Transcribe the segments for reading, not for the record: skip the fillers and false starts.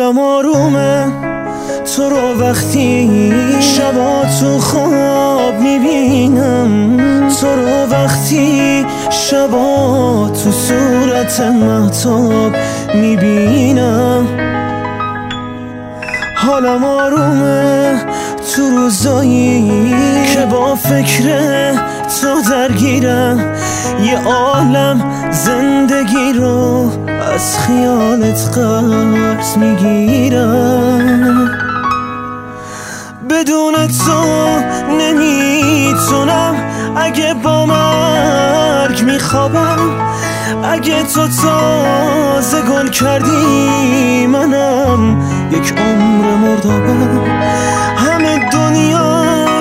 حالم آرومه تو رو وقتی شبا تو خواب میبینم، تو رو وقتی شبا تو صورت مهتاب میبینم. حالم آرومه تو روزایی که با فکر تو درگیرم، یه عالم زندگی رو از خیالت قرض میگیرم. بدون تو نمیتونم، اگه با مرگ میخوابم، اگه تو تازه گل کردی منم یک عمر مردابم. همه دنیا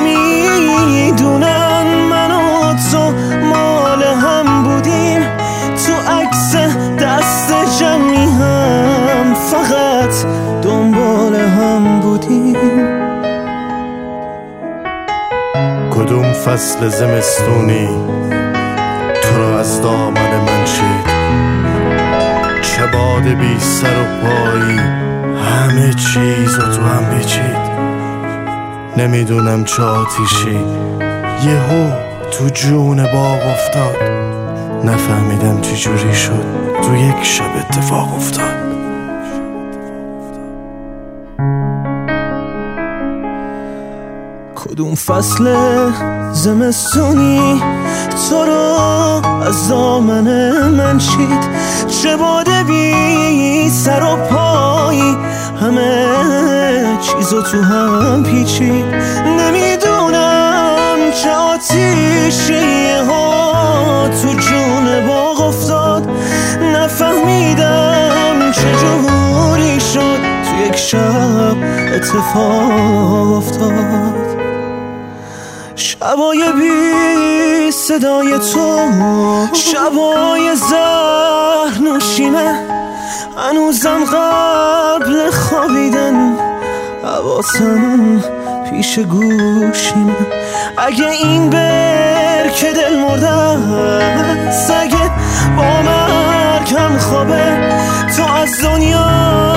میدونن من و تو مال هم بودیم، تو عکس دست جمعی هم فقط دنبال هم بودیم. کدوم فصل زمستونی تو را از دامن من چید، چه باد بی سر و پایی همه چیز رو تو هم پیچید. نمیدونم چه آتیشی یهو تو جون باغ افتاد، نفهمیدم چی جوری شد تو یک شب اتفاق افتاد. کدوم فصل زمستونی تو رو از دامن من چید، چه باد بی سر و پایی همه چیزو تو هم پیچید. نمیدونم چه آتیشی ها تو جون باغ افتاد، نفهمیدم چه جوری شد تو یک شب اتفاق افتاد. شبای بی صدای تو، شبای زهر نوشیمه، هنوزم قبل خوابیدن حواسم پیش گوشیمه. اگه این برکه دل مرده است، اگه با مرگم خوابه، تو از دنیا